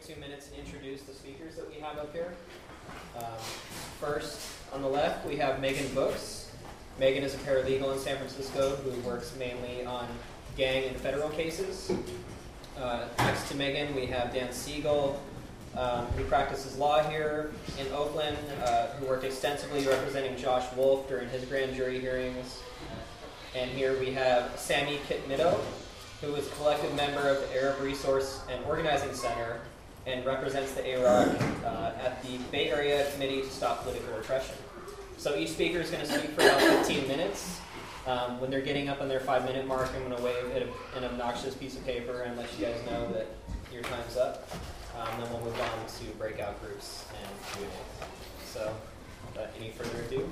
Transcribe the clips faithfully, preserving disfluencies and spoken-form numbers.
two minutes and introduce the speakers that we have up here. Um, first, on the left, we have Megan Books. Megan is a paralegal in San Francisco who works mainly on gang and federal cases. Uh, next to Megan, we have Dan Siegel, um, who practices law here in Oakland, uh, who worked extensively representing Josh Wolf during his grand jury hearings. And here we have Sammy Kitmitto, who is a collective member of the Arab Resource and Organizing Center and represents the A R O C uh, at the Bay Area Committee to Stop Political Repression. So each speaker is going to speak for about fifteen minutes. Um, when they're getting up on their five-minute mark, I'm going to wave at a, an obnoxious piece of paper and let you guys know that your time's up. Um, then we'll move on to breakout groups and Q and A. So, without any further ado.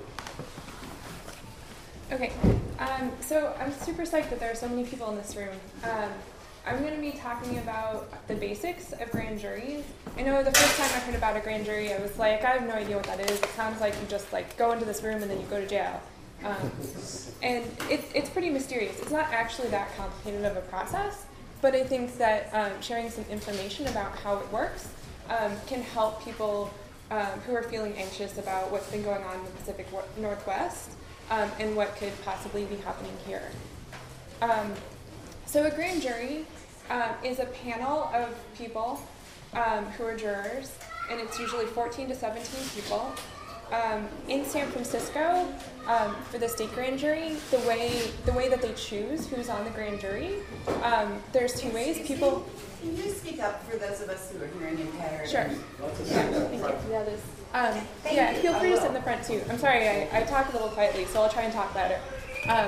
Okay, um, so I'm super psyched that there are so many people in this room. Um, I'm going to be talking about the basics of grand juries. I know the first time I heard about a grand jury, I was like, I have no idea what that is. It sounds like you just like go into this room and then you go to jail. Um, and it, it's pretty mysterious. It's not actually that complicated of a process, but I think that um, sharing some information about how it works um, can help people um, who are feeling anxious about what's been going on in the Pacific Northwest. Um, and what could possibly be happening here. Um, so a grand jury um, is a panel of people um, who are jurors, and it's usually fourteen to seventeen people. Um, in San Francisco, um, for the state grand jury, the way the way that they choose who's on the grand jury, um, there's two ways. People. Can you speak up for those of us who are hearing impaired? Sure. Yeah, thank you. Yeah, there's, um, yeah, feel free to sit in the front too. I'm sorry, I, I talk a little quietly, so I'll try and talk louder. Um,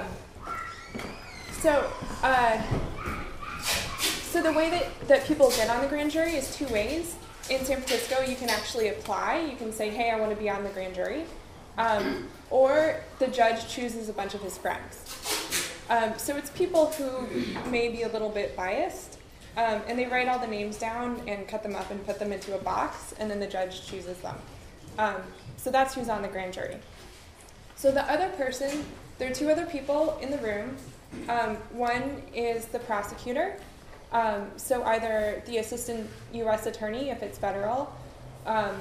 so, uh, so the way that, that people get on the grand jury is two ways. In San Francisco, you can actually apply. You can say, hey, I want to be on the grand jury. Um, or the judge chooses a bunch of his friends. Um, so it's people who may be a little bit biased. Um, and they write all the names down and cut them up and put them into a box, and then the judge chooses them. Um, so that's who's on the grand jury. So the other person, there are two other people in the room. Um, one is the prosecutor. Um, so either the assistant U S attorney if it's federal, um,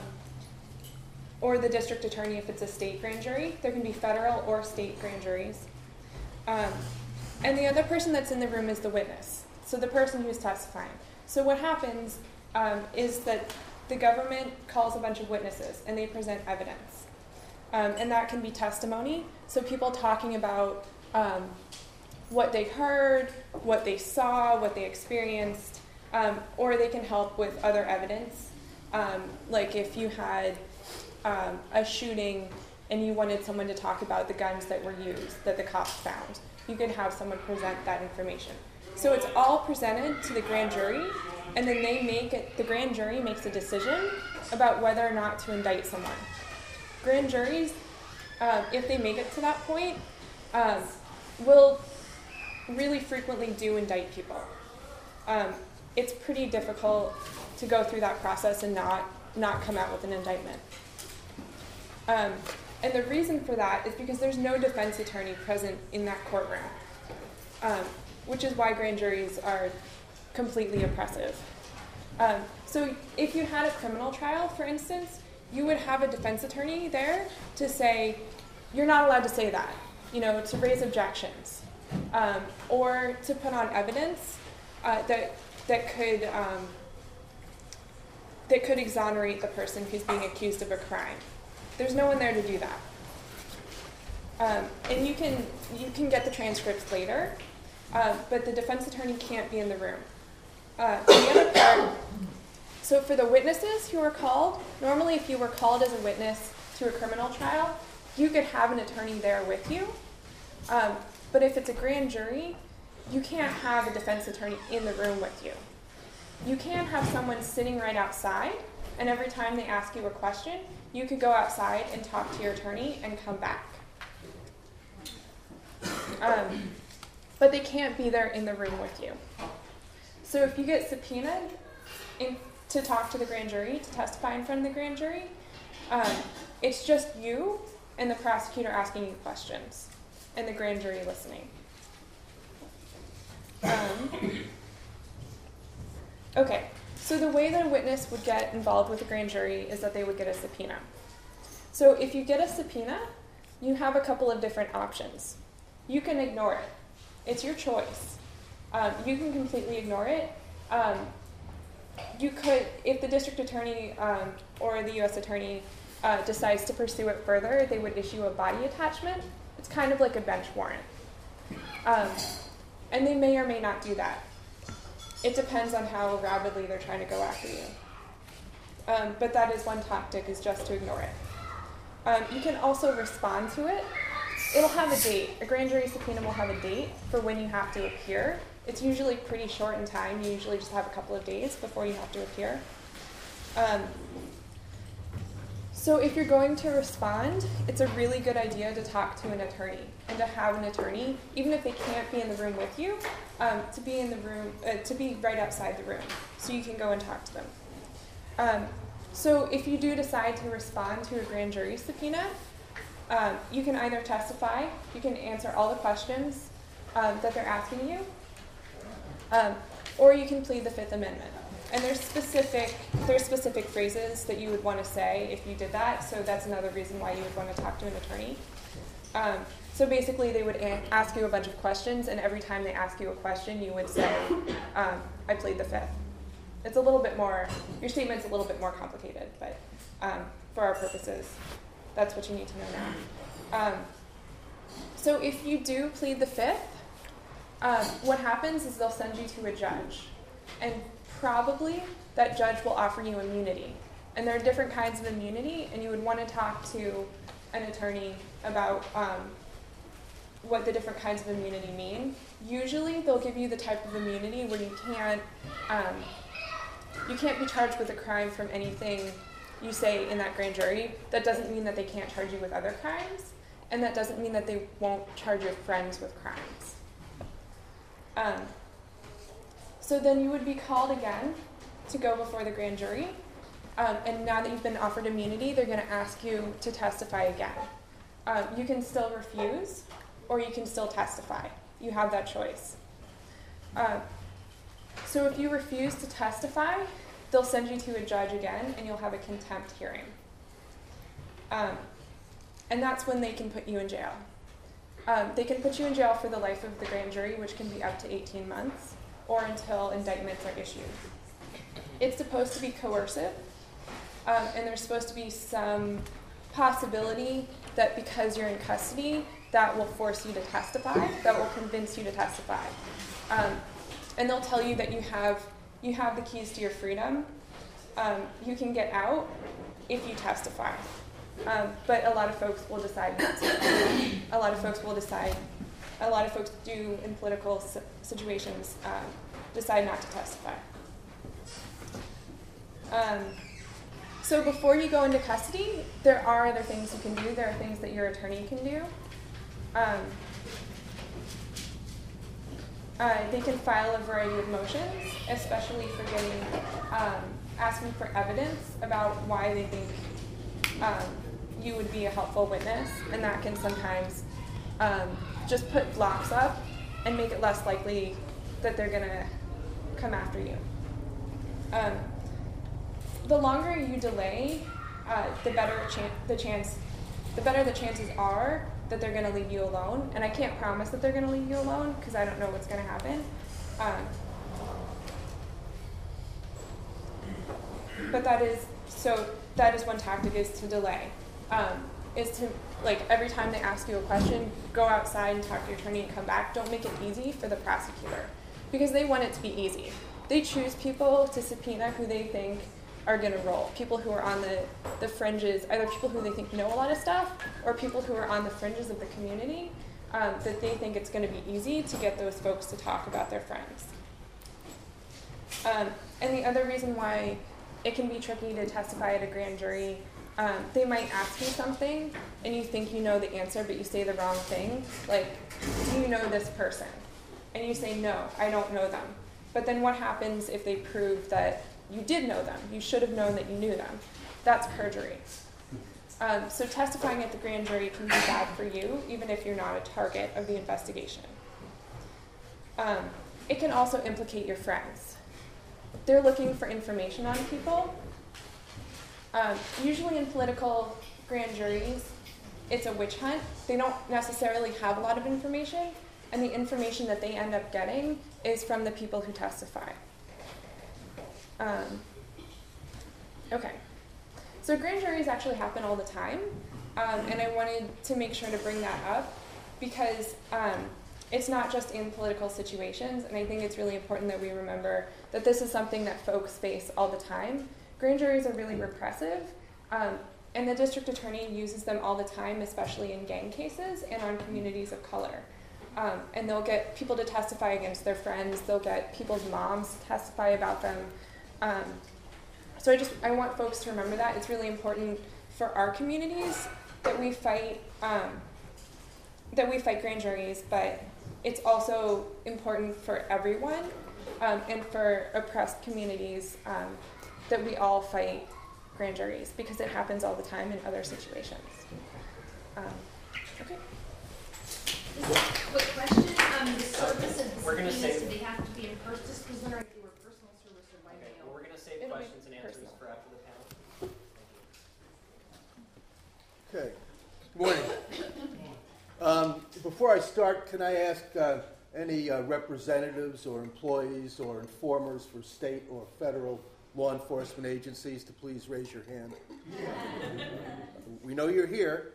or the district attorney if it's a state grand jury. There can be federal or state grand juries. Um, and the other person that's in the room is the witness. So the person who's testifying. So what happens um, is that the government calls a bunch of witnesses and they present evidence. Um, and that can be testimony. So people talking about um, what they heard, what they saw, what they experienced, um, or they can help with other evidence. Um, like if you had um, a shooting and you wanted someone to talk about the guns that were used, that the cops found, you could have someone present that information. So it's all presented to the grand jury, and then they make it, the grand jury makes a decision about whether or not to indict someone. Grand juries, uh, if they make it to that point, um, will really frequently do indict people. Um, it's pretty difficult to go through that process and not, not come out with an indictment. Um, and the reason for that is because there's no defense attorney present in that courtroom. Um, which is why grand juries are completely oppressive. Um, so if you had a criminal trial, for instance, you would have a defense attorney there to say, you're not allowed to say that, you know, to raise objections, um, or to put on evidence uh, that that could um, that could exonerate the person who's being accused of a crime. There's no one there to do that. Um, and you can you can get the transcripts later. Uh, but the defense attorney can't be in the room. Uh, the other part, so for the witnesses who are called, normally if you were called as a witness to a criminal trial, you could have an attorney there with you. Um, but if it's a grand jury, you can't have a defense attorney in the room with you. You can have someone sitting right outside, and every time they ask you a question, you could go outside and talk to your attorney and come back. Um, But they can't be there in the room with you. So if you get subpoenaed in, to talk to the grand jury, to testify in front of the grand jury, um, it's just you and the prosecutor asking you questions, and the grand jury listening. Um, okay, So the way that a witness would get involved with a grand jury is that they would get a subpoena. So if you get a subpoena, you have a couple of different options. You can ignore it. It's your choice. Um, you can completely ignore it. Um, you could, if the district attorney um, or the U S attorney uh, decides to pursue it further, they would issue a body attachment. It's kind of like a bench warrant. Um, and they may or may not do that. It depends on how rapidly they're trying to go after you. Um, but that is one tactic, is just to ignore it. Um, you can also respond to it. It'll have a date. A grand jury subpoena will have a date for when you have to appear. It's usually pretty short in time. You usually just have a couple of days before you have to appear. Um, so if you're going to respond, it's a really good idea to talk to an attorney and to have an attorney, even if they can't be in the room with you, um, to be in the room, uh, to be right outside the room, so you can go and talk to them. Um, so if you do decide to respond to a grand jury subpoena, um, you can either testify, you can answer all the questions um, that they're asking you, um, or you can plead the Fifth Amendment. And there's specific, there's specific phrases that you would want to say if you did that, so that's another reason why you would want to talk to an attorney. Um, so basically they would a- ask you a bunch of questions, and every time they ask you a question, you would say, um, I plead the Fifth. It's a little bit more, your statement's a little bit more complicated, but um, for our purposes, that's what you need to know now. Um, so if you do plead the Fifth, um, what happens is they'll send you to a judge. And probably that judge will offer you immunity. And there are different kinds of immunity, and you would want to talk to an attorney about um, what the different kinds of immunity mean. Usually they'll give you the type of immunity where you can't, um, you can't be charged with a crime from anything you say in that grand jury. That doesn't mean that they can't charge you with other crimes, and that doesn't mean that they won't charge your friends with crimes. Um, so then you would be called again to go before the grand jury, um, and now that you've been offered immunity, they're going to ask you to testify again. Um, you can still refuse, or you can still testify. You have that choice. Um, so if you refuse to testify, they'll send you to a judge again, and you'll have a contempt hearing. Um, and that's when they can put you in jail. Um, they can put you in jail for the life of the grand jury, which can be up to eighteen months, or until indictments are issued. It's supposed to be coercive, um, and there's supposed to be some possibility that because you're in custody, that will force you to testify, that will convince you to testify. Um, and they'll tell you that you have you have the keys to your freedom. Um, you can get out if you testify. Um, but a lot of folks will decide not to. A lot of folks will decide, a lot of folks do in political situations um, decide not to testify. Um, so before you go into custody, there are other things you can do. There are things that your attorney can do. Um, uh, they can file a variety of motions, especially for getting, um, asking for evidence about why they think um, you would be a helpful witness, and that can sometimes um, just put blocks up and make it less likely that they're gonna come after you. Um, the longer you delay, uh, the better chan- the chance, the better the chances are that they're gonna leave you alone. And I can't promise that they're gonna leave you alone because I don't know what's gonna happen. Um, but that is so. That is one tactic, is to delay. Um, is to, like, every time they ask you a question, go outside and talk to your attorney and come back. Don't make it easy for the prosecutor, because they want it to be easy. They choose people to subpoena who they think are going to roll, people who are on the, the fringes, either people who they think know a lot of stuff, or people who are on the fringes of the community, um, that they think it's going to be easy to get those folks to talk about their friends. Um, and the other reason why it can be tricky to testify at a grand jury, um, they might ask you something and you think you know the answer, but you say the wrong thing. Like, do you know this person? And you say, no, I don't know them. But then what happens if they prove that you did know them? You should have known that you knew them. That's perjury. Um, so testifying at the grand jury can be bad for you, even if you're not a target of the investigation. Um, it can also implicate your friends. they're looking for information on people. Um, usually in political grand juries, it's a witch hunt. They don't necessarily have a lot of information, and the information that they end up getting is from the people who testify. Um, okay. So grand juries actually happen all the time, um, and I wanted to make sure to bring that up because um, it's not just in political situations, and I think it's really important that we remember that this is something that folks face all the time. Grand juries are really repressive, um, and the district attorney uses them all the time, especially in gang cases and on communities of color. Um, and they'll get people to testify against their friends. They'll get people's moms to testify about them. Um, so I just I want folks to remember that. It's really important for our communities that we fight um, that we fight grand juries, but it's also important for everyone um, and for oppressed communities um, that we all fight grand juries because it happens all the time in other situations. Um, okay. Quick question, um, the service of We're the gonna subpoenas, save- do they have to be in person? Just was wondering if they were personal service or by Okay, mail. well, we're going to save It'll be questions and answers personal. for after the panel. Okay. Good morning. Um, before I start, can I ask uh, any uh, representatives or employees or informers for state or federal law enforcement agencies to please raise your hand? We know you're here.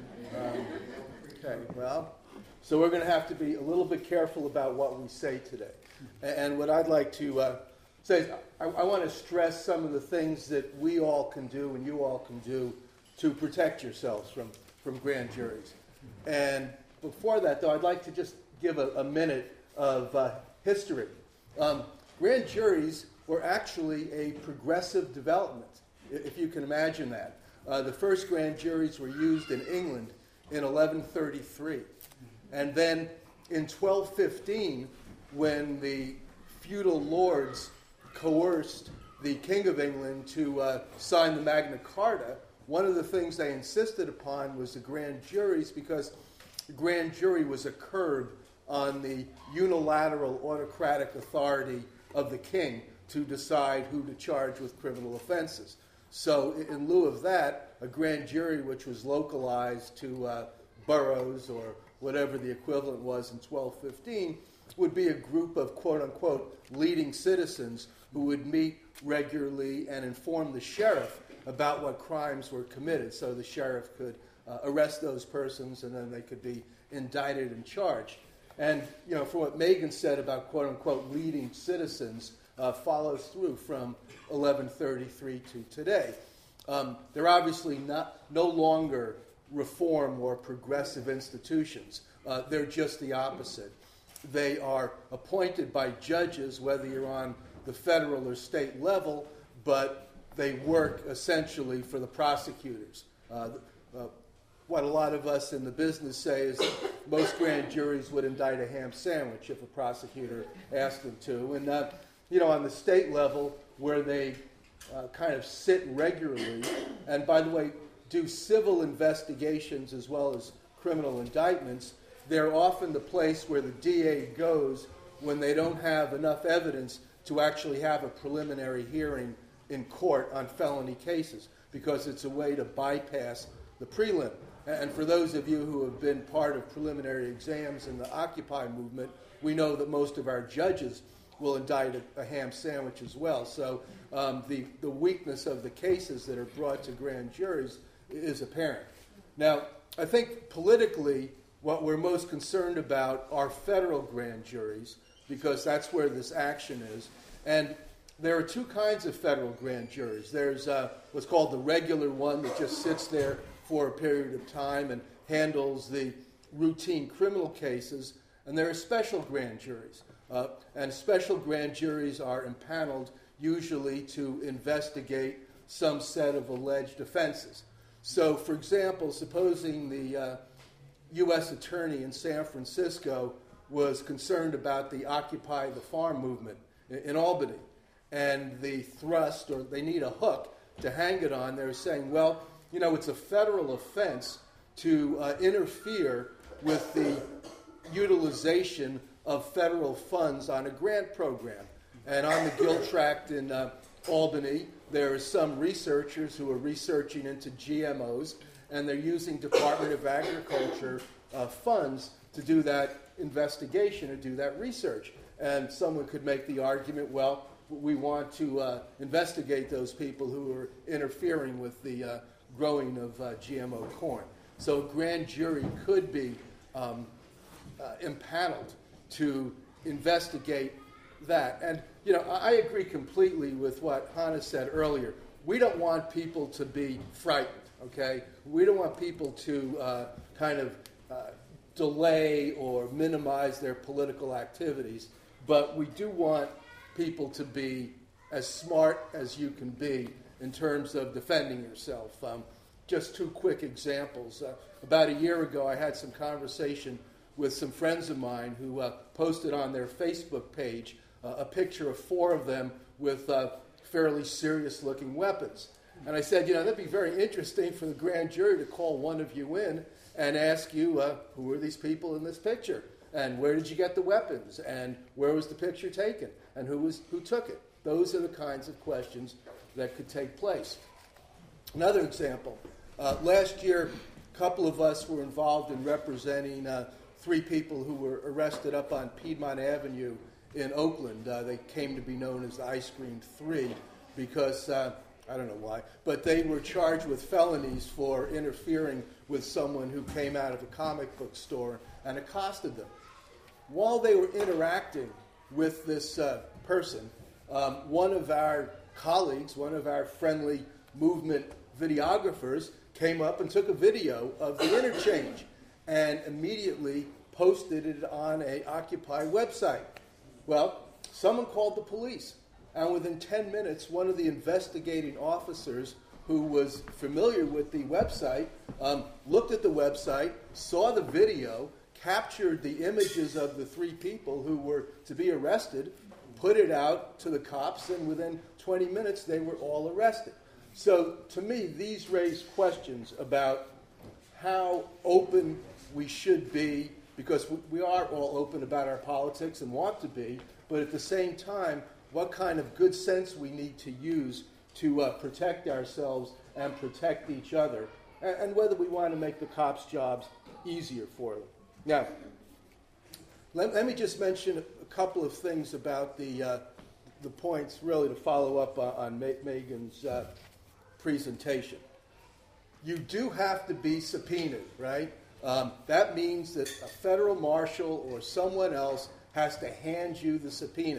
Um, okay, well, so we're going to have to be a little bit careful about what we say today. And, and what I'd like to uh, say is I, I want to stress some of the things that we all can do and you all can do to protect yourselves from, from grand juries. And before that, though, I'd like to just give a, a minute of uh, history. Um, grand juries were actually a progressive development, if you can imagine that. Uh, the first grand juries were used in England in eleven thirty-three. And then in twelve fifteen, when the feudal lords coerced the King of England to uh, sign the Magna Carta, one of the things they insisted upon was the grand juries because the grand jury was a curb on the unilateral autocratic authority of the king to decide who to charge with criminal offenses. So in lieu of that, a grand jury which was localized to uh, boroughs or whatever the equivalent was in twelve fifteen would be a group of quote-unquote leading citizens who would meet regularly and inform the sheriff about what crimes were committed so the sheriff could uh, arrest those persons and then they could be indicted and charged. And, you know, for what Megan said about quote-unquote leading citizens uh, follows through from eleven thirty-three to today. Um, they're obviously not no longer reform or progressive institutions. Uh, they're just the opposite. They are appointed by judges, whether you're on the federal or state level, but they work essentially for the prosecutors. Uh, uh, what a lot of us in the business say is most grand juries would indict a ham sandwich if a prosecutor asked them to. And, uh, you know, on the state level, where they uh, kind of sit regularly, and by the way, do civil investigations as well as criminal indictments, they're often the place where the D A goes when they don't have enough evidence to actually have a preliminary hearing in court on felony cases, because it's a way to bypass the prelim. And for those of you who have been part of preliminary exams in the Occupy movement, we know that most of our judges will indict a, a ham sandwich as well. So um, the, the weakness of the cases that are brought to grand juries is apparent. Now, I think politically, what we're most concerned about are federal grand juries, because that's where this action is. And there are two kinds of federal grand juries. There's uh, what's called the regular one that just sits there for a period of time and handles the routine criminal cases. And there are special grand juries. Uh, and special grand juries are impaneled usually to investigate some set of alleged offenses. So, for example, supposing the uh, U S attorney in San Francisco was concerned about the Occupy the Farm movement in, in Albany, and the thrust, or they need a hook to hang it on, they're saying, well, you know, it's a federal offense to uh, interfere with the utilization of federal funds on a grant program. And on the Gill Tract in uh, Albany, there are some researchers who are researching into G M Os, and they're using Department of Agriculture uh, funds to do that investigation and do that research. And someone could make the argument, well, we want to uh, investigate those people who are interfering with the uh, growing of uh, G M O corn. So a grand jury could be um, uh, impaneled to investigate that. And, you know, I agree completely with what Hannah said earlier. We don't want people to be frightened, okay? We don't want people to uh, kind of uh, delay or minimize their political activities, but we do want people to be as smart as you can be in terms of defending yourself. Um, just two quick examples. Uh, about a year ago, I had some conversation with some friends of mine who uh, posted on their Facebook page uh, a picture of four of them with uh, fairly serious-looking weapons. And I said, you know, that'd be very interesting for the grand jury to call one of you in and ask you, uh, who are these people in this picture? And where did you get the weapons? And where was the picture taken? And who was who took it? Those are the kinds of questions that could take place. Another example. Uh, last year, a couple of us were involved in representing uh, three people who were arrested up on Piedmont Avenue in Oakland. Uh, they came to be known as the Ice Cream Three because, uh, I don't know why, but they were charged with felonies for interfering with someone who came out of a comic book store and accosted them. While they were interacting with this uh, person, um, one of our colleagues, one of our friendly movement videographers, came up and took a video of the interchange and immediately posted it on a Occupy website. Well, someone called the police, and within ten minutes, one of the investigating officers who was familiar with the website um, looked at the website, saw the video, captured the images of the three people who were to be arrested, put it out to the cops, and within twenty minutes, they were all arrested. So, to me, these raise questions about how open we should be, because we are all open about our politics and want to be, but at the same time, what kind of good sense we need to use to uh, protect ourselves and protect each other, and, and whether we want to make the cops' jobs easier for them. Now, let, let me just mention a couple of things about the uh, the points, really, to follow up uh, on Ma- Megan's uh, presentation. You do have to be subpoenaed, right? Um, that means that a federal marshal or someone else has to hand you the subpoena.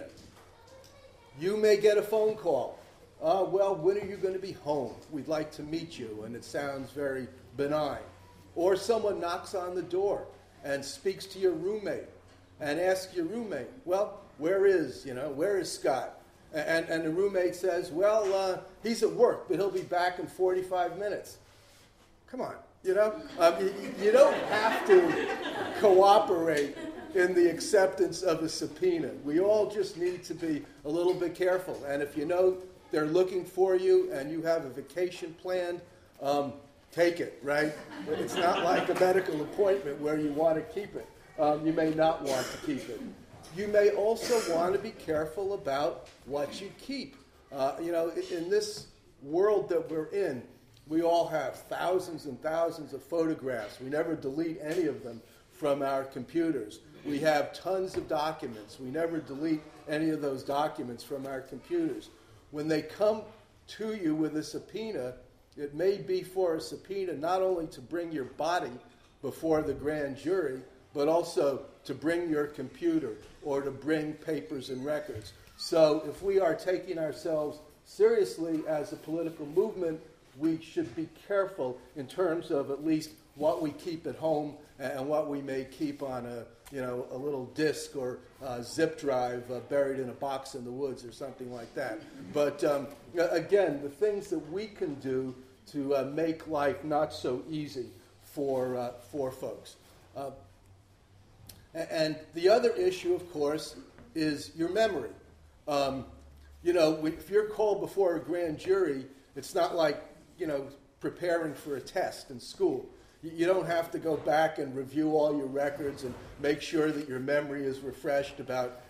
You may get a phone call. Uh, well, when are you going to be home? We'd like to meet you, and it sounds very benign. Or someone knocks on the door and speaks to your roommate and asks your roommate, well, where is, you know, where is Scott? And, and the roommate says, well, uh, he's at work, but he'll be back in forty-five minutes. Come on, you know? Um, you, you don't have to cooperate in the acceptance of a subpoena. We all just need to be a little bit careful. And if you know they're looking for you and you have a vacation planned, um, take it, right? It's not like a medical appointment where you want to keep it. Um, you may not want to keep it. You may also want to be careful about what you keep. Uh, you know, in, in this world that we're in, we all have thousands and thousands of photographs. We never delete any of them from our computers. We have tons of documents. We never delete any of those documents from our computers. When they come to you with a subpoena, it may be for a subpoena not only to bring your body before the grand jury, but also to bring your computer or to bring papers and records. So if we are taking ourselves seriously as a political movement, we should be careful in terms of at least what we keep at home and what we may keep on a, you know, a little disk or a zip drive uh, buried in a box in the woods or something like that. But um, again, the things that we can do to uh, make life not so easy for uh, for folks. Uh, and the other issue, of course, is your memory. Um, you know, if you're called before a grand jury, it's not like, you know, preparing for a test in school. You don't have to go back and review all your records and make sure that your memory is refreshed about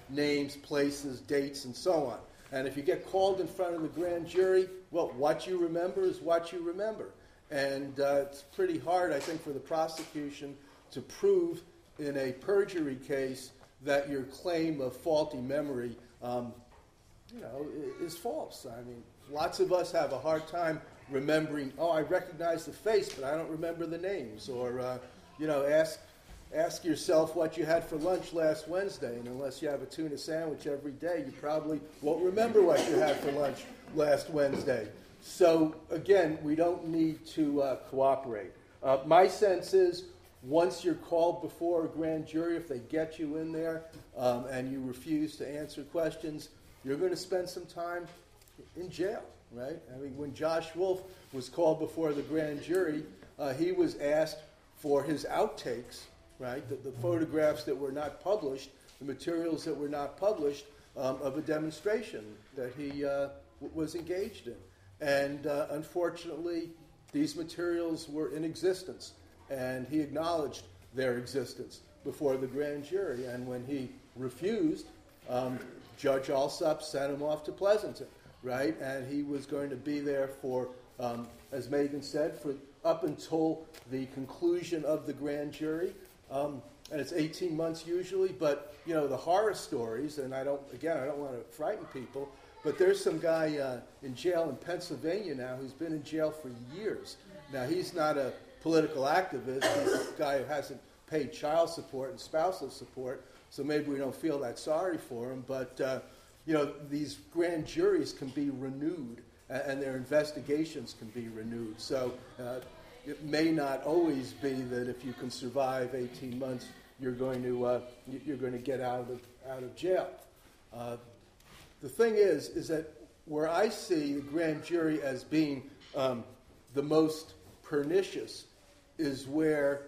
names, places, dates, and so on. And if you get called in front of the grand jury, well, what you remember is what you remember. And uh, it's pretty hard, I think, for the prosecution to prove in a perjury case that your claim of faulty memory, um, you know, is false. I mean, lots of us have a hard time remembering, oh, I recognize the face, but I don't remember the names. Or, uh, you know, ask ask yourself what you had for lunch last Wednesday, and unless you have a tuna sandwich every day, you probably won't remember what you had for lunch last Wednesday. So, again, we don't need to uh, cooperate. Uh, my sense is, once you're called before a grand jury, if they get you in there um, and you refuse to answer questions, you're going to spend some time in jail, right? I mean, when Josh Wolf was called before the grand jury, uh, he was asked for his outtakes, right, the, the photographs that were not published, the materials that were not published um, of a demonstration that he uh, w- was engaged in. And uh, unfortunately, these materials were in existence, and he acknowledged their existence before the grand jury. And when he refused, um, Judge Alsop sent him off to Pleasanton, right? And he was going to be there for, um, as Megan said, for up until the conclusion of the grand jury. Um, and it's eighteen months usually, but, you know, the horror stories, and I don't, again, I don't want to frighten people, but there's some guy uh, in jail in Pennsylvania now who's been in jail for years. Now, he's not a political activist. He's a guy who hasn't paid child support and spousal support, so maybe we don't feel that sorry for him. But, uh, you know, these grand juries can be renewed, and, and their investigations can be renewed. So uh, it may not always be that if you can survive eighteen months, you're going to uh, you're going to get out of out of jail. Uh, the thing is, is that where I see the grand jury as being um, the most pernicious is where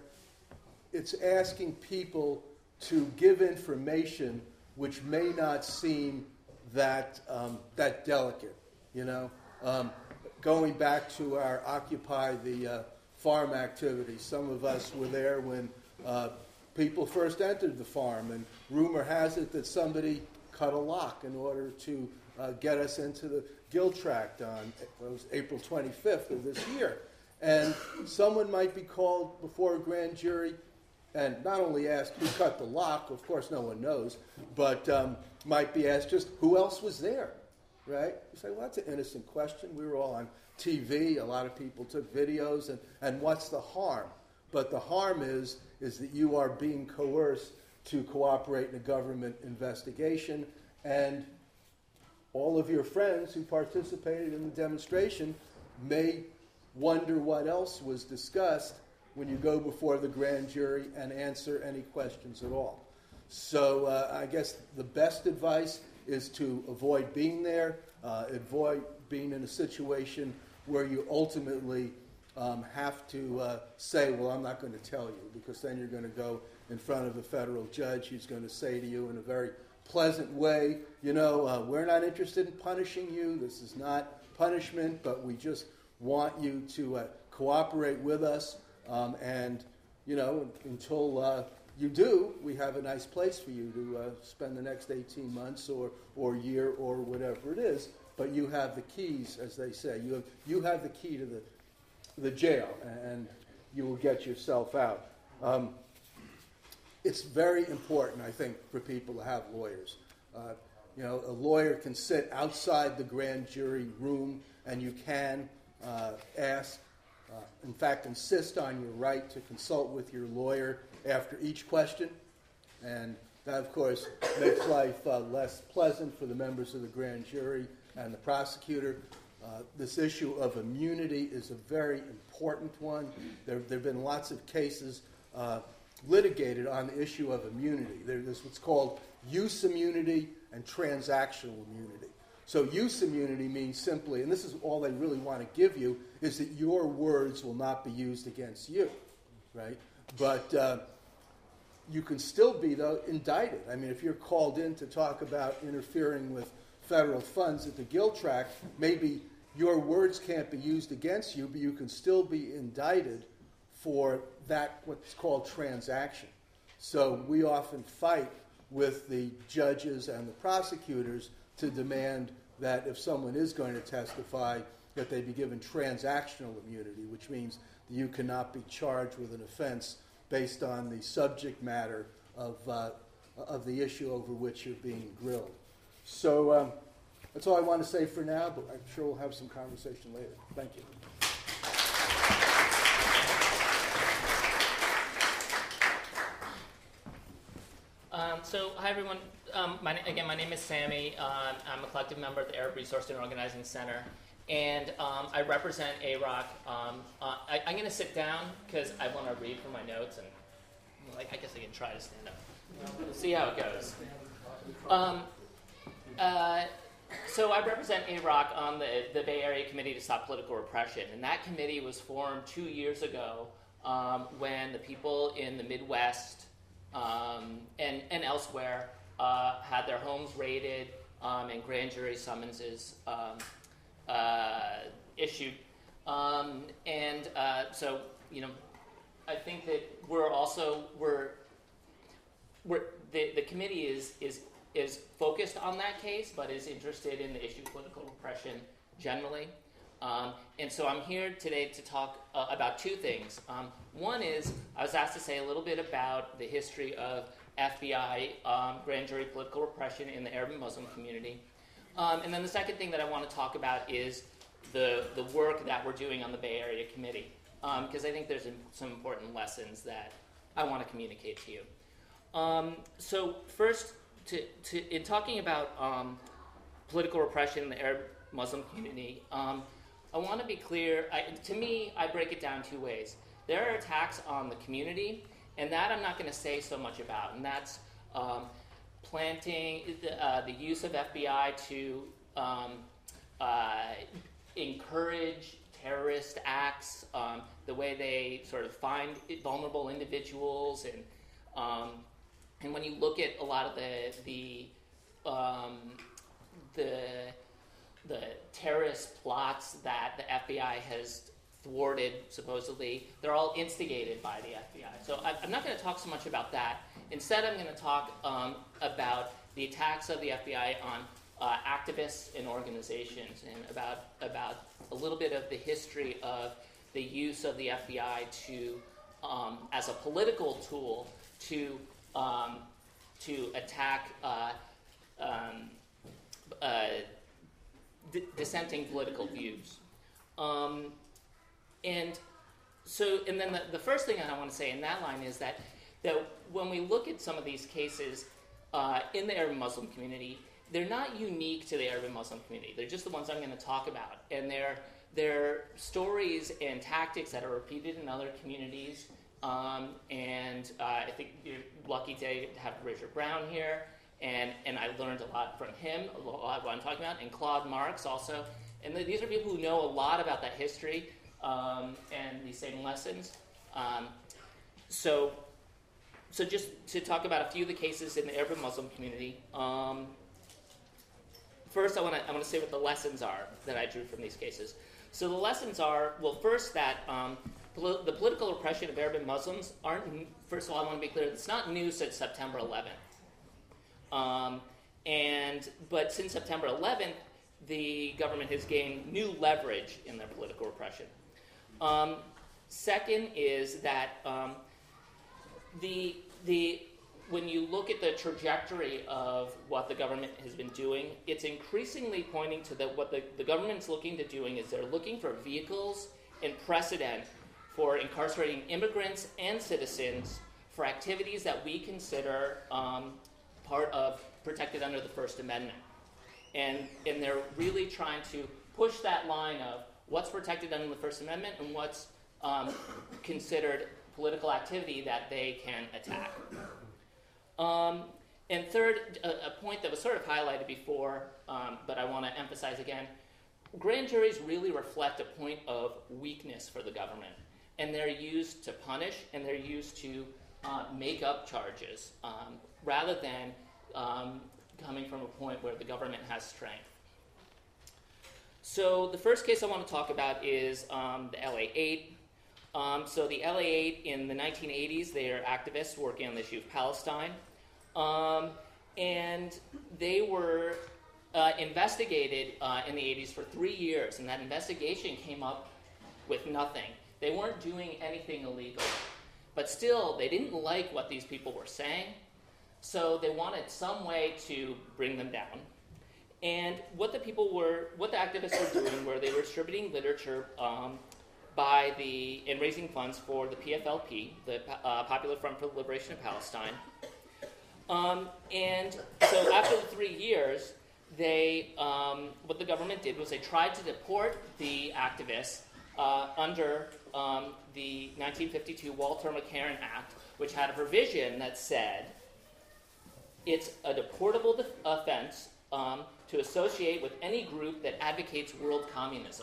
it's asking people to give information which may not seem that um, that delicate. You know, um, going back to our Occupy the uh, Farm activity, some of us were there when uh, people first entered the farm, and rumor has it that somebody cut a lock in order to uh, get us into the Gill Tract on it was April twenty-fifth of this year. And someone might be called before a grand jury and not only asked who cut the lock, of course no one knows, but um, might be asked just who else was there, right? You say, well, that's an innocent question. We were all on T V. A lot of people took videos, and, and what's the harm? But the harm is, is that you are being coerced to cooperate in a government investigation, and all of your friends who participated in the demonstration may wonder what else was discussed when you go before the grand jury and answer any questions at all. So uh, I guess the best advice is to avoid being there, uh, avoid being in a situation where you ultimately um, have to uh, say, well, I'm not going to tell you, because then you're going to go in front of a federal judge who's going to say to you in a very pleasant way, you know, uh, we're not interested in punishing you. This is not punishment, but we just want you to uh, cooperate with us. Um, and, you know, until uh, you do, we have a nice place for you to uh, spend the next eighteen months or, or year or whatever it is. But you have the keys, as they say. You have, you have the key to the, the jail, and you will get yourself out. Um, it's very important, I think, for people to have lawyers. Uh, you know, a lawyer can sit outside the grand jury room, and you can uh, ask, uh, in fact, insist on your right to consult with your lawyer after each question. And that, of course, makes life uh, less pleasant for the members of the grand jury and the prosecutor. Uh, this issue of immunity is a very important one. There, there have been lots of cases uh, litigated on the issue of immunity. There's what's called use immunity and transactional immunity. So use immunity means simply, and this is all they really want to give you, is that your words will not be used against you, right? But uh, you can still be, though, indicted. I mean, if you're called in to talk about interfering with federal funds at the Gill Tract, maybe your words can't be used against you, but you can still be indicted for that, what's called transaction. So we often fight with the judges and the prosecutors to demand that if someone is going to testify, that they be given transactional immunity, which means that you cannot be charged with an offense based on the subject matter of, uh, of the issue over which you're being grilled. So um, that's all I want to say for now, but I'm sure we'll have some conversation later. Thank you. Um, so, hi everyone. Um, my, again, my name is Sammy. Um, I'm a collective member of the Arab Resource and Organizing Center, and um, I represent A R O C. Um, uh, I, I'm going to sit down because I want to read from my notes, and like I guess I can try to stand up. We'll see how it goes. Um, uh, so, I represent A R O C on the, the Bay Area Committee to Stop Political Repression, and that committee was formed two years ago um, when the people in the Midwest Um, and, and elsewhere uh, had their homes raided um, and grand jury summonses um, uh, issued. Um, and uh, so, you know, I think that we're also, we're, we're the, the committee is, is, is focused on that case, but is interested in the issue of political repression generally. Um, and so I'm here today to talk uh, about two things. Um, one is I was asked to say a little bit about the history of F B I um, grand jury political repression in the Arab and Muslim community. Um, and then the second thing that I want to talk about is the, the work that we're doing on the Bay Area Committee, because um, I think there's some important lessons that I want to communicate to you. Um, so first, to, to, in talking about um, political repression in the Arab Muslim community, um, I want to be clear. I, to me, I break it down two ways. There are attacks on the community, and that I'm not going to say so much about, and that's um, planting the, uh, the use of F B I to um, uh, encourage terrorist acts, um, the way they sort of find vulnerable individuals, and um, and when you look at a lot of the the um, the the terrorist plots that the F B I has thwarted, supposedly, they're all instigated by the F B I. So I'm not going to talk so much about that. Instead, I'm going to talk um, about the attacks of the F B I on uh, activists and organizations, and about, about a little bit of the history of the use of the F B I to, um, as a political tool to, um, to attack uh, um, uh, D- dissenting political views. Um, and so, and then the, the first thing I want to say in that line is that, that when we look at some of these cases uh, in the Arab Muslim community, they're not unique to the Arab Muslim community. They're just the ones I'm going to talk about. And they're, they're stories and tactics that are repeated in other communities. Um, and uh, I think you're lucky to have Richard Brown here. And and I learned a lot from him, a lot of what I'm talking about, and Claude Marx also. And the, these are people who know a lot about that history um, and these same lessons. Um, so, so just to talk about a few of the cases in the Arab Muslim community. Um, first, I want to I want to say what the lessons are that I drew from these cases. So the lessons are, well, first that um, pol- the political oppression of Arab Muslims aren't. First of all, I want to be clear: it's not new since September eleventh. Um, and but since September eleventh, the government has gained new leverage in their political repression. Um, second is that um, the the when you look at the trajectory of what the government has been doing, it's increasingly pointing to that what the, the government's looking to doing is they're looking for vehicles and precedent for incarcerating immigrants and citizens for activities that we consider um, part of protected under the First Amendment. And, and they're really trying to push that line of what's protected under the First Amendment and what's um, considered political activity that they can attack. Um, and third, a, a point that was sort of highlighted before, um, but I want to emphasize again, grand juries really reflect a point of weakness for the government. And they're used to punish, and they're used to uh, make up charges, um, rather than um, coming from a point where the government has strength. So the first case I want to talk about is um, the L A eight. Um, so the L A eight in the nineteen eighties, they are activists working on the issue of Palestine. Um, and they were uh, investigated uh, in the eighties for three years, and that investigation came up with nothing. They weren't doing anything illegal. But still, they didn't like what these people were saying, so they wanted some way to bring them down. And what the people were, what the activists were doing were they were distributing literature um, by the, and raising funds for the P F L P, the uh, Popular Front for the Liberation of Palestine. Um, and so after the three years, they, um, what the government did was they tried to deport the activists uh, under um, the nineteen fifty-two Walter McCarran Act, which had a provision that said it's a deportable def- offense um, to associate with any group that advocates world communism.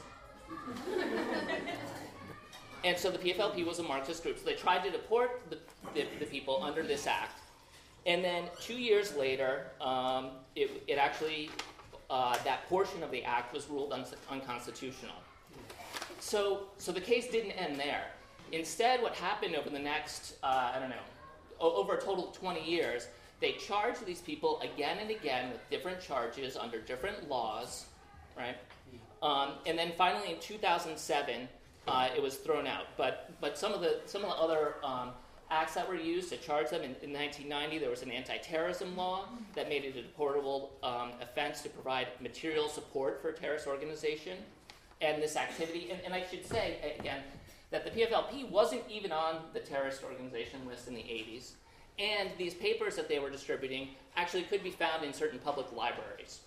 And so the P F L P was a Marxist group, so they tried to deport the, the, the people under this act. And then two years later, um, it, it actually, uh, that portion of the act was ruled un- unconstitutional. So, so the case didn't end there. Instead, what happened over the next, uh, I don't know, o- over a total of twenty years, they charged these people again and again with different charges under different laws, right? Um, and then finally in two thousand seven, uh, it was thrown out. But but some of the some of the other um, acts that were used to charge them in, in nineteen ninety, there was an anti-terrorism law that made it a deportable um, offense to provide material support for a terrorist organization. And this activity, and, and I should say, again, that the P F L P wasn't even on the terrorist organization list in the eighties. And these papers that they were distributing actually could be found in certain public libraries.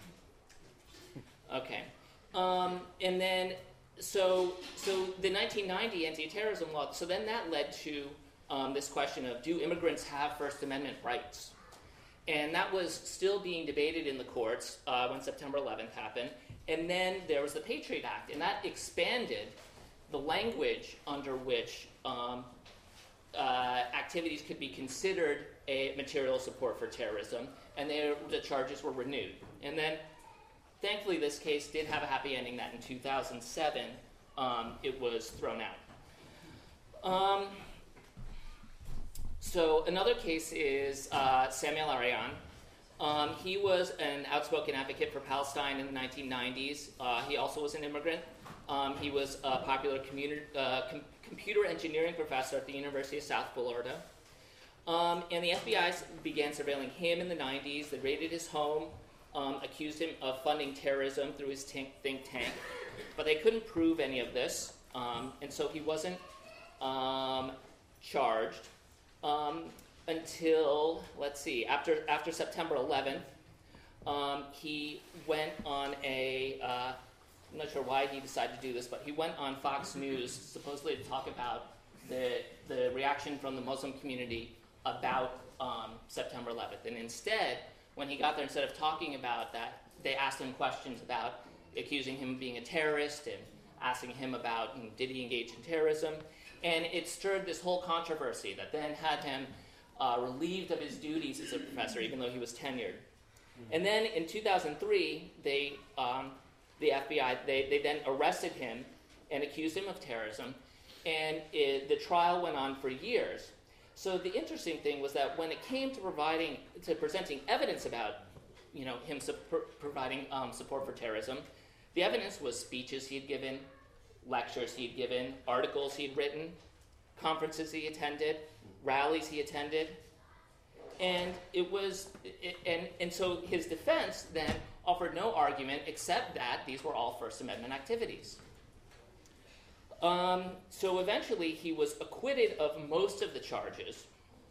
Okay. Um, and then, so so the nineteen ninety anti-terrorism law, so then that led to um, this question of, do immigrants have First Amendment rights? And that was still being debated in the courts uh, when September eleventh happened. And then there was the Patriot Act, and that expanded the language under which um, uh, activities could be considered a material support for terrorism, and they, the charges were renewed. And then, thankfully, this case did have a happy ending that in two thousand seven, um, it was thrown out. Um, so another case is uh, Samuel Arian. Um, he was an outspoken advocate for Palestine in the nineteen nineties. Uh, he also was an immigrant. Um, he was a popular commuter, uh, com- computer engineering professor at the University of South Florida. Um, and the F B I began surveilling him in the nineties. They raided his home, um, accused him of funding terrorism through his think, think tank. But they couldn't prove any of this, um, and so he wasn't um, charged. Um, until, let's see, after after September eleventh, um, he went on a, uh, I'm not sure why he decided to do this, but he went on Fox News supposedly to talk about the the reaction from the Muslim community about um, September eleventh. And instead, when he got there, instead of talking about that, they asked him questions about accusing him of being a terrorist and asking him about, you know, did he engage in terrorism? And it stirred this whole controversy that then had him Uh, relieved of his duties as a professor, even though he was tenured. Mm-hmm. And then in two thousand three, they, um, the F B I, they, they then arrested him and accused him of terrorism, and it, the trial went on for years. So the interesting thing was that when it came to providing, to presenting evidence about, you know, him su- providing um, support for terrorism, the evidence was speeches he had given, lectures he had given, articles he had written, conferences he attended, rallies he attended, and it was, it, and and so his defense then offered no argument except that these were all First Amendment activities. Um, so eventually he was acquitted of most of the charges,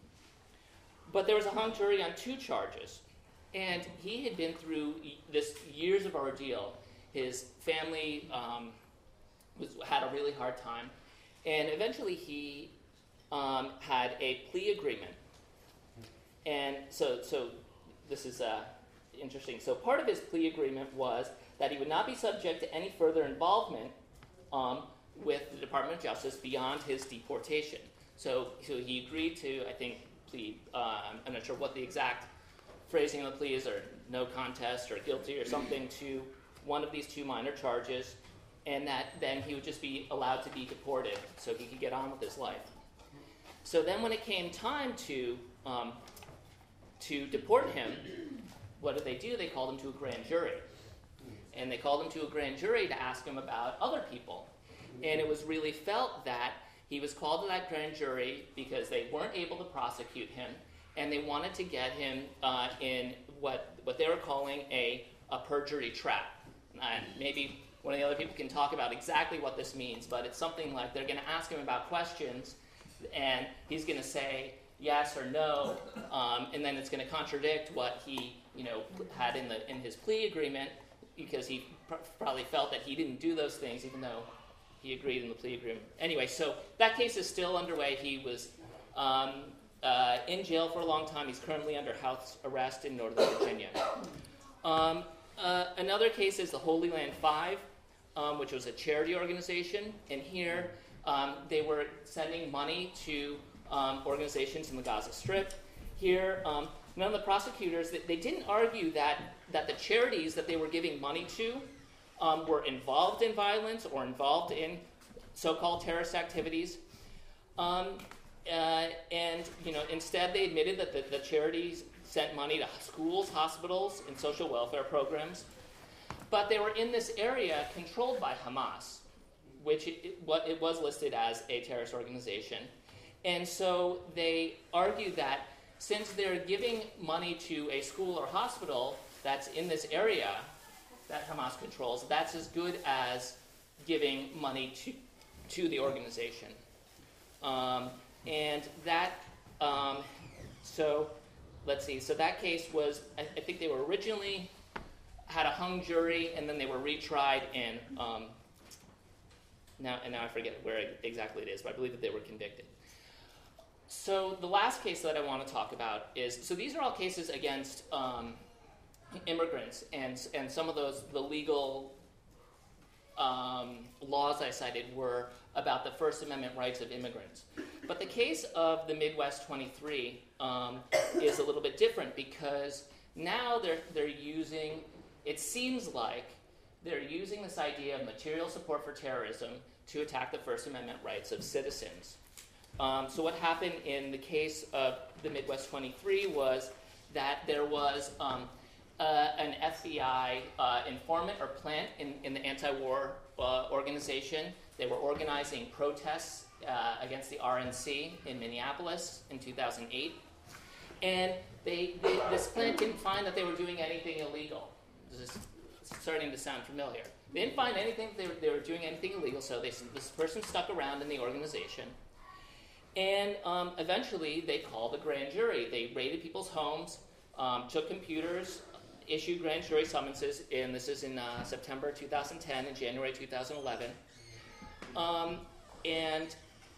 but there was a hung jury on two charges, and he had been through this years of ordeal. His family um, was, had a really hard time, and eventually he Um, had a plea agreement. And so so this is uh, interesting. So part of his plea agreement was that he would not be subject to any further involvement um, with the Department of Justice beyond his deportation. So, so he agreed to, I think, plead, uh, I'm not sure what the exact phrasing of the plea is, or no contest or guilty or something, to one of these two minor charges, and that then he would just be allowed to be deported so he could get on with his life. So then when it came time to um, to deport him, what did they do? They called him to a grand jury. And they called him to a grand jury to ask him about other people. And it was really felt that he was called to that grand jury because they weren't able to prosecute him, and they wanted to get him uh, in what what they were calling a, a perjury trap. And maybe one of the other people can talk about exactly what this means, but it's something like they're going to ask him about questions, and he's going to say yes or no, um, and then it's going to contradict what he, you know, had in the in his plea agreement, because he pr- probably felt that he didn't do those things, even though he agreed in the plea agreement. Anyway, so that case is still underway. He was um, uh, in jail for a long time. He's currently under house arrest in Northern Virginia. Um, uh, another case is the Holy Land Five, um, which was a charity organization. And here um, they were sending money to um, organizations in the Gaza Strip. Here, um, none of the prosecutors, they, they didn't argue that, that the charities that they were giving money to um, were involved in violence or involved in so-called terrorist activities. Um, uh, and, you know, instead they admitted that the, the charities sent money to schools, hospitals, and social welfare programs. But they were in this area controlled by Hamas, which it, it, what it was listed as a terrorist organization. And so they argued that since they're giving money to a school or hospital that's in this area that Hamas controls, that's as good as giving money to, to the organization. Um, and that, um, so let's see, so that case was, I, I think they were originally had a hung jury, and then they were retried, and um, now, and now I forget where exactly it is, but I believe that they were convicted. So the last case that I want to talk about is, so these are all cases against um, immigrants, and and some of those, the legal um, laws I cited were about the First Amendment rights of immigrants. But the case of the Midwest twenty-three um, is a little bit different, because now they're they're using, it seems like they're using this idea of material support for terrorism to attack the First Amendment rights of citizens. Um, so what happened in the case of the Midwest twenty-three was that there was um, uh, an F B I uh, informant or plant in, in the anti-war uh, organization. They were organizing protests uh, against the R N C in Minneapolis in two thousand eight. And they, they, this plant didn't find that they were doing anything illegal. This is starting to sound familiar. They didn't find anything, they were, they were doing anything illegal, so they, this person stuck around in the organization. And um, eventually, they called a grand jury. They raided people's homes, um, took computers, issued grand jury summonses, and this is in uh, September two thousand ten and January two thousand eleven. Um, and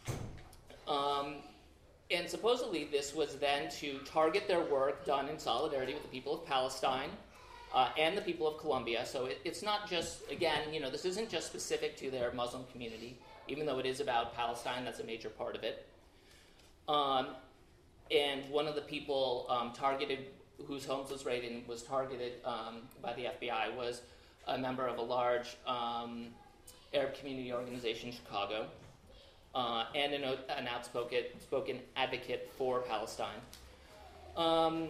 um, and supposedly, this was then to target their work done in solidarity with the people of Palestine uh, and the people of Colombia. So it, it's not just, again, you know, this isn't just specific to their Muslim community, even though it is about Palestine. That's a major part of it. Um, and one of the people um, targeted, whose homes was raided and was targeted um, by the F B I, was a member of a large um, Arab community organization in Chicago, uh, and an, an outspoken spoken advocate for Palestine. Um,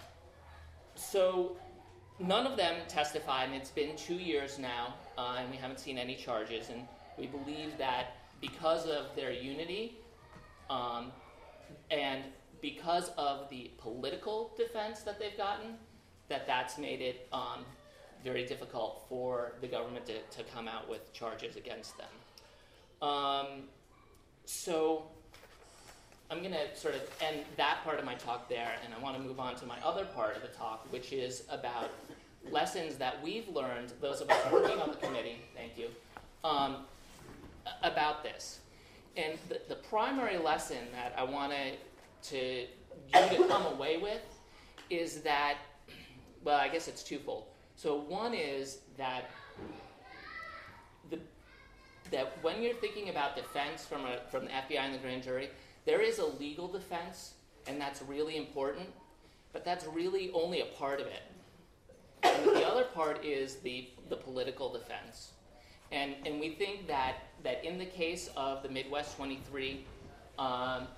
so none of them testified, and it's been two years now, uh, and we haven't seen any charges. And we believe that because of their unity, um, and because of the political defense that they've gotten, that that's made it um, very difficult for the government to, to come out with charges against them. Um, so I'm going to sort of end that part of my talk there, and I want to move on to my other part of the talk, which is about lessons that we've learned, those of us working on the committee, thank you, um, about this. And the, the primary lesson that I want to you to come away with is that, well, I guess it's twofold. So one is that the that when you're thinking about defense from a, from the F B I and the grand jury, there is a legal defense, and that's really important, but that's really only a part of it. And the other part is the the political defense. And and we think that, that in the case of the Midwest twenty-three, um,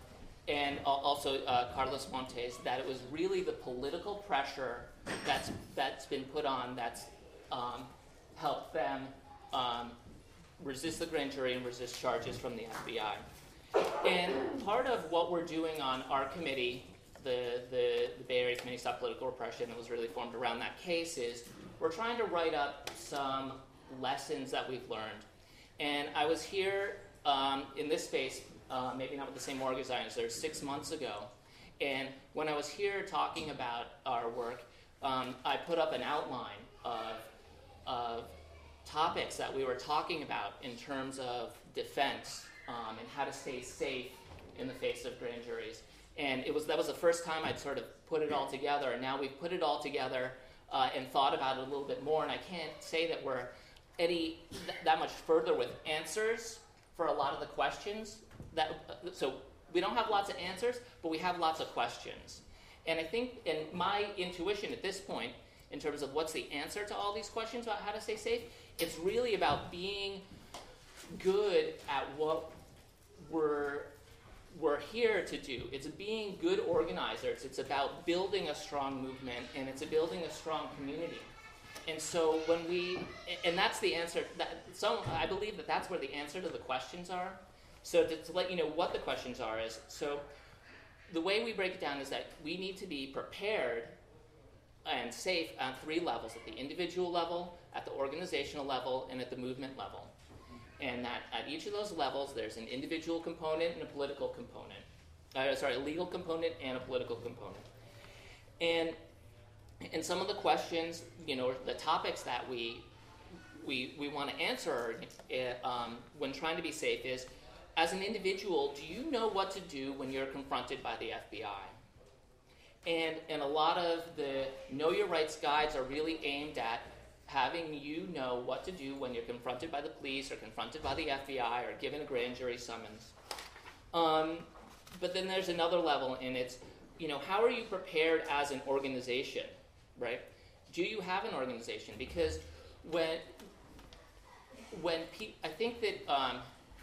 and al- also uh, Carlos Montes, that it was really the political pressure that's that's been put on that's um, helped them um, resist the grand jury and resist charges from the F B I. And part of what we're doing on our committee, the, the, the Bay Area Committee Stop Political Repression, that was really formed around that case, is we're trying to write up some lessons that we've learned. And I was here um, in this space, uh, maybe not with the same organizers, six months ago. And when I was here talking about our work, um, I put up an outline of, of topics that we were talking about in terms of defense um, and how to stay safe in the face of grand juries. And it was that was the first time I'd sort of put it all together, and now we've put it all together uh, and thought about it a little bit more, and I can't say that we're any th- that much further with answers for a lot of the questions. That uh, so we don't have lots of answers, but we have lots of questions. And I think, and my intuition at this point, in terms of what's the answer to all these questions about how to stay safe, it's really about being good at what we're we're here to do. It's being good organizers. It's about building a strong movement, and it's building a strong community. And so when we, and that's the answer. That some I believe that that's where the answer to the questions are. So to, to let you know what the questions are is so. The way we break it down is that we need to be prepared and safe on three levels: at the individual level, at the organizational level, and at the movement level. And that at each of those levels, there's an individual component and a political component. Uh, sorry, a legal component and a political component. And and some of the questions, you know, the topics that we we we want to answer uh, um, when trying to be safe is, as an individual, do you know what to do when you're confronted by the F B I? And and a lot of the Know Your Rights guides are really aimed at having you know what to do when you're confronted by the police or confronted by the F B I or given a grand jury summons. Um, but then there's another level, and it's, you know, how are you prepared as an organization, right? Do you have an organization? Because when, when pe- I think that um,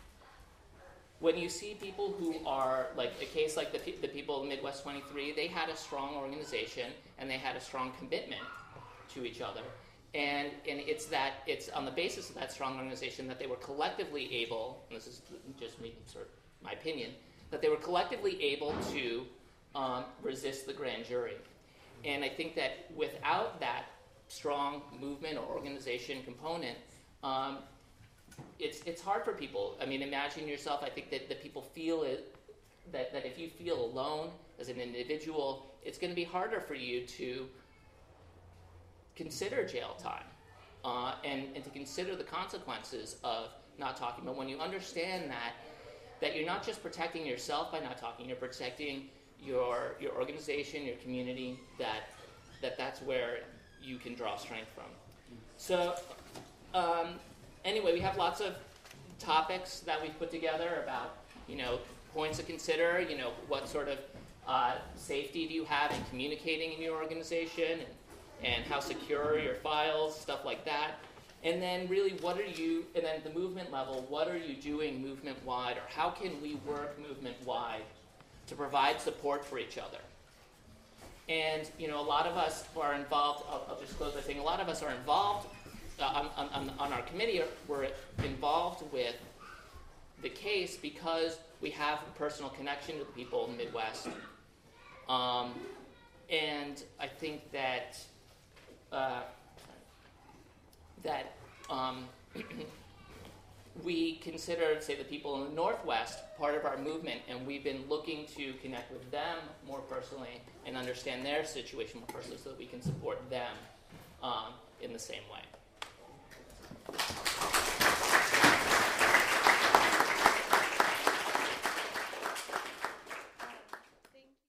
when you see people who are, like a case like the, pe- the people of Midwest twenty-three, they had a strong organization and they had a strong commitment to each other. And and it's that it's on the basis of that strong organization that they were collectively able, and this is just me, sort of my opinion, that they were collectively able to um, resist the grand jury. And I think that without that strong movement or organization component, um, it's it's hard for people. I mean, imagine yourself. I think that, that people feel it, that that if you feel alone as an individual, it's going to be harder for you to consider jail time uh, and, and to consider the consequences of not talking. But when you understand that, that you're not just protecting yourself by not talking, you're protecting your your organization, your community, that that that's where you can draw strength from. So um, anyway, we have lots of topics that we've put together about, you know, points to consider, you know, what sort of uh, safety do you have in communicating in your organization, and and how secure are your files, stuff like that. And then really, what are you, and then at the movement level, what are you doing movement-wide, or how can we work movement-wide to provide support for each other? And, you know, a lot of us are involved, I'll, I'll just close by saying, a lot of us are involved, uh, on, on, on our committee, we're involved with the case because we have a personal connection to the people in the Midwest. Um, and I think that Uh, that um, we consider, say, the people in the Northwest part of our movement, and we've been looking to connect with them more personally and understand their situation more personally so that we can support them um, in the same way.